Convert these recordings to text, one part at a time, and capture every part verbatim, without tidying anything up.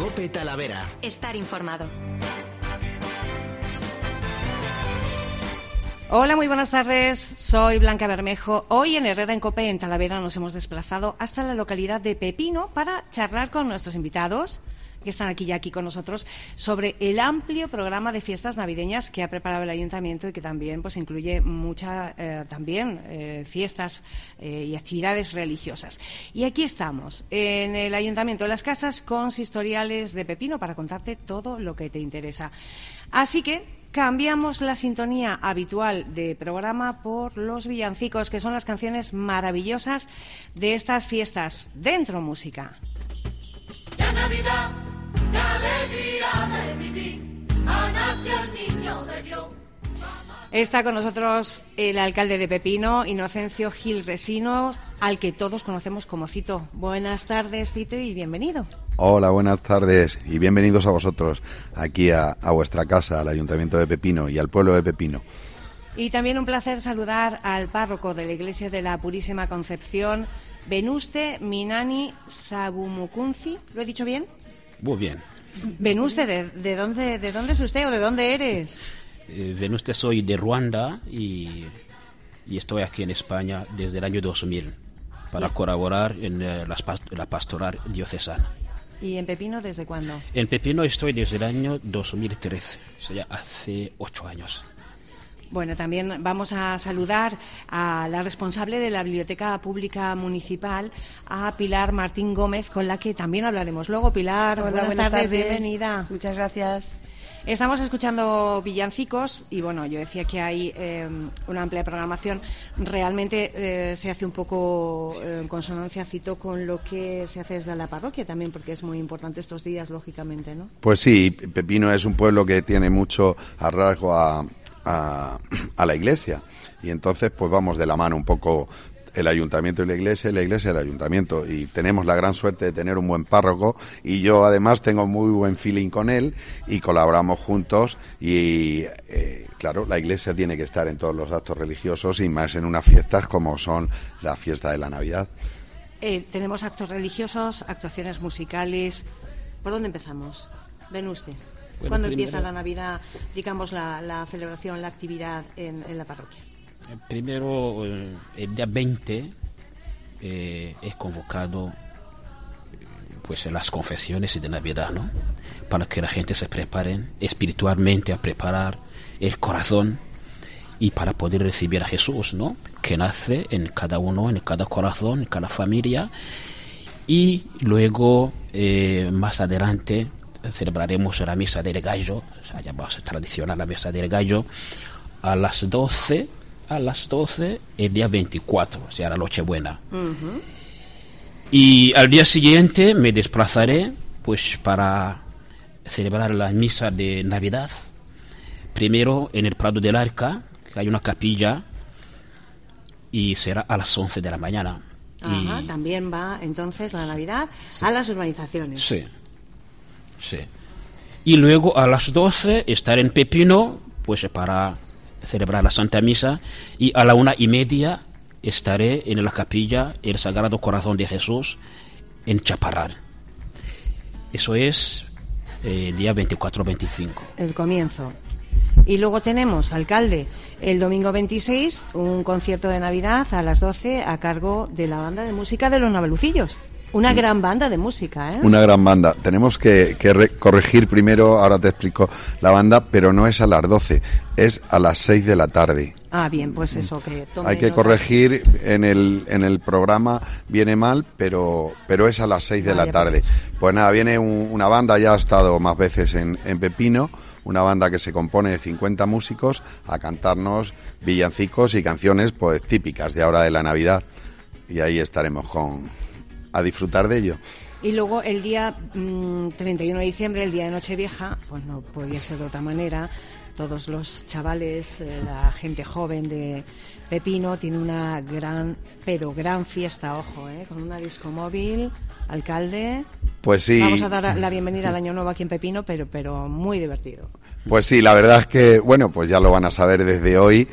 COPE Talavera. Estar informado. Hola, muy buenas tardes. Soy Blanca Bermejo. Hoy en Herrera en COPE en Talavera nos hemos desplazado hasta la localidad de Pepino para charlar con nuestros invitados, que están aquí ya aquí con nosotros, sobre el amplio programa de fiestas navideñas que ha preparado el Ayuntamiento y que también pues incluye muchas eh, también eh, fiestas eh, y actividades religiosas. Y aquí estamos, en el Ayuntamiento de las Casas Consistoriales de Pepino, para contarte todo lo que te interesa. Así que cambiamos la sintonía habitual de programa por los villancicos, que son las canciones maravillosas de estas fiestas. Dentro música. La Navidad, la alegría de vivir, ha nacido el niño de Dios. Está con nosotros el alcalde de Pepino, Inocencio Gil Resino, al que todos conocemos como Cito. Buenas tardes, Cito, y bienvenido. Hola, buenas tardes y bienvenidos a vosotros aquí a, a vuestra casa, al Ayuntamiento de Pepino y al pueblo de Pepino. Y también un placer saludar al párroco de la Iglesia de la Purísima Concepción, Venuste Minani Sabumukunzi. ¿Lo he dicho bien? Muy bien. Venuste, ¿de, de, dónde, ¿de dónde es usted o de dónde eres? Eh, Venuste, soy de Ruanda y, y estoy aquí en España desde el año dos mil para Bien. colaborar en eh, la, la pastoral diocesana. ¿Y en Pepino desde cuándo? En Pepino estoy desde el año dos mil trece, o sea, hace ocho años. Bueno, también vamos a saludar a la responsable de la Biblioteca Pública Municipal, a Pilar Martín Gómez, con la que también hablaremos luego. Pilar, Hola, buenas, buenas tardes, tardes, bienvenida. Muchas gracias. Estamos escuchando villancicos y, bueno, yo decía que hay eh, una amplia programación. Realmente eh, se hace un poco eh, en consonancia, Cito, con lo que se hace desde la parroquia también, porque es muy importante estos días, lógicamente, ¿no? Pues sí, Pepino es un pueblo que tiene mucho arraigo a, a, a la Iglesia y entonces pues vamos de la mano un poco el Ayuntamiento y la Iglesia, y la Iglesia y el Ayuntamiento, y tenemos la gran suerte de tener un buen párroco y yo además tengo muy buen feeling con él y colaboramos juntos y eh, claro, la Iglesia tiene que estar en todos los actos religiosos y más en unas fiestas como son la fiesta de la Navidad. Eh, tenemos actos religiosos, actuaciones musicales. ¿Por dónde empezamos? Ven usted. Bueno, ¿Cuándo primero, empieza la Navidad, digamos, la, la celebración, la actividad en, en la parroquia? Primero, eh, el día veinte eh, es convocado pues en las confesiones de Navidad, ¿no? Para que la gente se prepare espiritualmente a preparar el corazón y para poder recibir a Jesús, ¿no? Que nace en cada uno, en cada corazón, en cada familia. Y luego, eh, más adelante, celebraremos la misa del gallo, o sea, llamamos tradicional la misa del gallo, a las doce. A las doce el día veinticuatro, o sea, la Nochebuena. Uh-huh. Y al día siguiente me desplazaré pues para celebrar la misa de Navidad. Primero en el Prado del Arca, que hay una capilla, y será a las once de la mañana. Ajá, y... también va entonces la Navidad sí. a las urbanizaciones. Sí, sí. Y luego a las doce estaré en Pepino, pues para celebrar la Santa Misa, y a la una y media estaré en la capilla El Sagrado Corazón de Jesús en Chaparral. Eso es eh, el día veinticuatro veinticinco. El comienzo. Y luego tenemos, alcalde, el domingo veintiséis, un concierto de Navidad a las doce a cargo de la banda de música de los Navalucillos. Una gran banda de música, ¿eh? Una gran banda. Tenemos que, que re- corregir primero, ahora te explico la banda, pero no es a las doce, es a las seis de la tarde. Ah, bien, pues eso que tome Hay que nota. corregir, en el en el programa viene mal, pero pero es a las seis de Vaya, la tarde. Pues nada, viene un, una banda, ya ha estado más veces en, en Pepino, una banda que se compone de cincuenta músicos a cantarnos villancicos y canciones pues típicas de ahora de la Navidad. Y ahí estaremos con a disfrutar de ello. Y luego el día mmm, treinta y uno de diciembre, el día de Nochevieja, pues no podía ser de otra manera. Todos los chavales, eh, la gente joven de Pepino tiene una gran, pero gran fiesta, ojo, eh, con una disco móvil, alcalde. Pues sí. Vamos a dar la bienvenida al Año Nuevo aquí en Pepino, pero pero muy divertido. Pues sí, la verdad es que, bueno, pues ya lo van a saber desde hoy.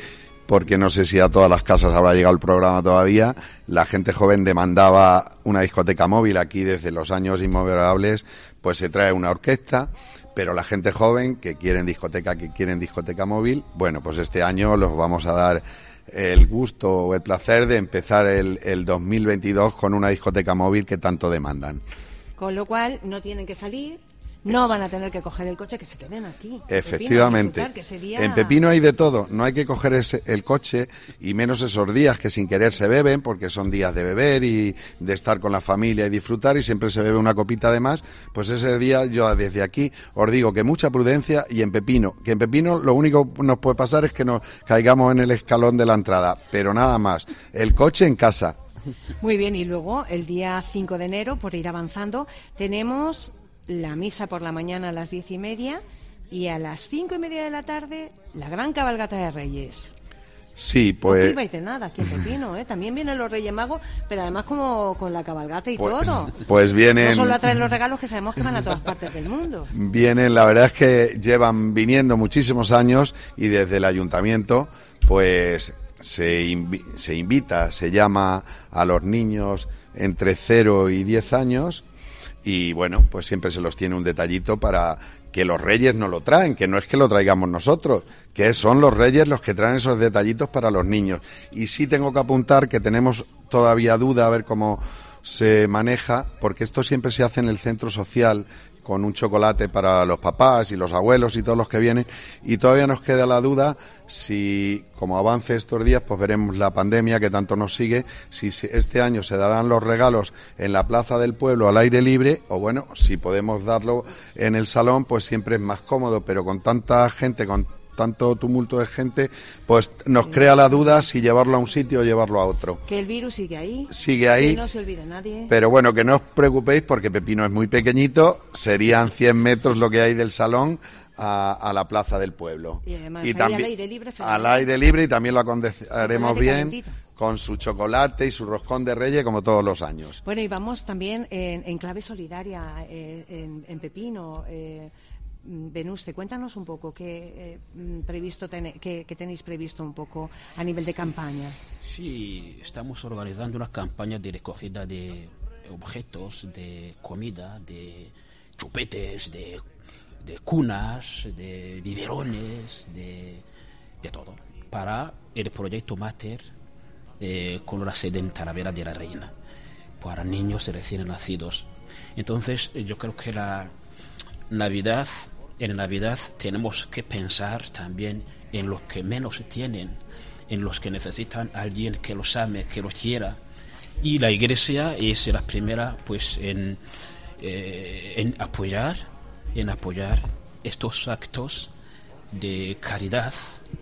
porque no sé si a todas las casas habrá llegado el programa todavía. La gente joven demandaba una discoteca móvil. Aquí desde los años inmemorables pues se trae una orquesta, pero la gente joven que quieren discoteca, que quieren discoteca móvil, bueno, pues este año los vamos a dar el gusto o el placer de empezar el, el dos mil veintidós con una discoteca móvil que tanto demandan. Con lo cual no tienen que salir, no van a tener que coger el coche, que se queden aquí. Efectivamente. Pepino, que ese día... En Pepino hay de todo, no hay que coger ese, el coche, y menos esos días que sin querer se beben, porque son días de beber y de estar con la familia y disfrutar, y siempre se bebe una copita de más. Pues ese día yo desde aquí os digo que mucha prudencia, y en Pepino, que en Pepino lo único que nos puede pasar es que nos caigamos en el escalón de la entrada, pero nada más, el coche en casa. Muy bien, y luego el día cinco de enero, por ir avanzando, tenemos la misa por la mañana a las diez y media, y a las cinco y media de la tarde la gran cabalgata de Reyes. Sí, pues... No vais de nada aquí en Pepino, ¿eh? También vienen los Reyes Magos, pero además como con la cabalgata y pues, todo. Pues vienen... No solo a traer los regalos, que sabemos que van a todas partes del mundo. Vienen, la verdad es que llevan viniendo muchísimos años, y desde el ayuntamiento, pues... Se, invi- se invita, se llama a los niños entre cero y diez años, y bueno, pues siempre se los tiene un detallito para que los reyes no lo traen, que no es que lo traigamos nosotros, que son los reyes los que traen esos detallitos para los niños. Y sí tengo que apuntar que tenemos todavía duda a ver cómo se maneja, porque esto siempre se hace en el centro social, con un chocolate para los papás y los abuelos y todos los que vienen, y todavía nos queda la duda si, como avance estos días, pues veremos la pandemia que tanto nos sigue, si este año se darán los regalos en la plaza del pueblo al aire libre, o bueno, si podemos darlo en el salón, pues siempre es más cómodo, pero con tanta gente, con tanto tumulto de gente, pues nos crea la duda si llevarlo a un sitio o llevarlo a otro. Que el virus sigue ahí. Sigue ahí. Que no se olvide nadie. Pero bueno, que no os preocupéis, porque Pepino es muy pequeñito, serían cien metros lo que hay del salón a, a la plaza del pueblo. Y además y ahí también, al aire libre. Al aire libre, y también lo acondicionaremos bien, calentito, con su chocolate y su roscón de Reyes, como todos los años. Bueno, y vamos también en, en clave solidaria, eh, en, en Pepino. Eh, Venuste, cuéntanos un poco qué, eh, previsto ten, qué, qué tenéis previsto un poco a nivel de campañas. Sí, estamos organizando una campaña de recogida de objetos, de comida, de chupetes, de, de cunas, de biberones, de, de todo, para el proyecto Mater, eh, con la sede en Talavera de la Reina, para niños recién nacidos. Entonces, yo creo que la Navidad, en Navidad tenemos que pensar también en los que menos tienen, en los que necesitan a alguien que los ame, que los quiera. Y la Iglesia es la primera, pues, en, eh, en apoyar, en apoyar estos actos de caridad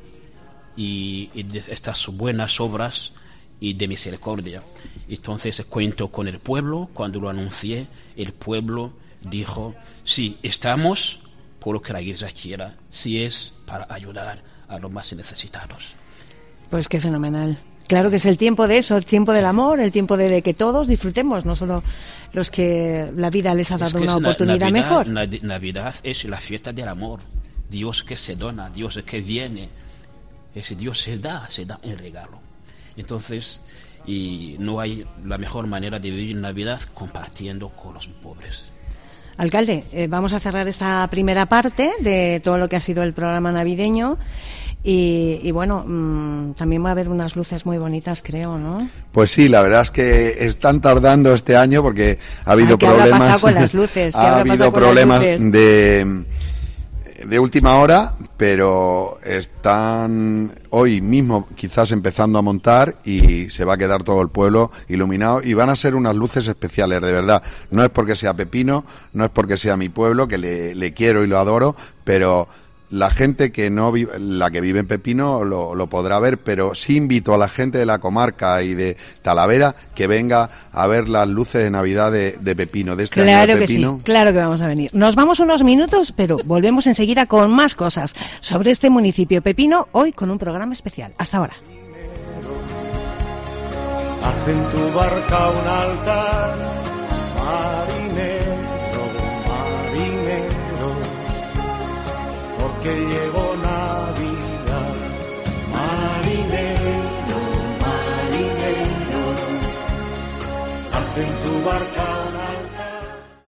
y, y de estas buenas obras y de misericordia. Entonces cuento con el pueblo. Cuando lo anuncié, el pueblo dijo: sí, estamos por lo que la Iglesia quiera, si es para ayudar a los más necesitados. Pues qué fenomenal. Claro que es el tiempo de eso, el tiempo del amor, el tiempo de que todos disfrutemos, no solo los que la vida les ha dado es una oportunidad Navidad, mejor. Navidad es la fiesta del amor, Dios que se dona, Dios que viene, ese Dios se da, se da en regalo. Entonces, y no hay la mejor manera de vivir Navidad compartiendo con los pobres. Alcalde, eh, vamos a cerrar esta primera parte de todo lo que ha sido el programa navideño y, y bueno, mmm, también va a haber unas luces muy bonitas, creo, ¿no? Pues sí, la verdad es que están tardando este año porque ha habido ah, ¿qué problemas. habrá pasado con las luces? ¿Qué ha habrá habido con problemas las luces? de de última hora, pero están hoy mismo quizás empezando a montar y se va a quedar todo el pueblo iluminado y van a ser unas luces especiales, de verdad. No es porque sea Pepino, no es porque sea mi pueblo, que le, le quiero y lo adoro, pero la gente que no vive, la que vive en Pepino lo, lo podrá ver, pero sí invito a la gente de la comarca y de Talavera que venga a ver las luces de Navidad de, de Pepino, de este claro año de que Pepino. Sí, claro que vamos a venir. Nos vamos unos minutos, pero volvemos enseguida con más cosas sobre este municipio Pepino, hoy con un programa especial. Hasta ahora. Haz en tu barca un altar, marinero, marinero, porque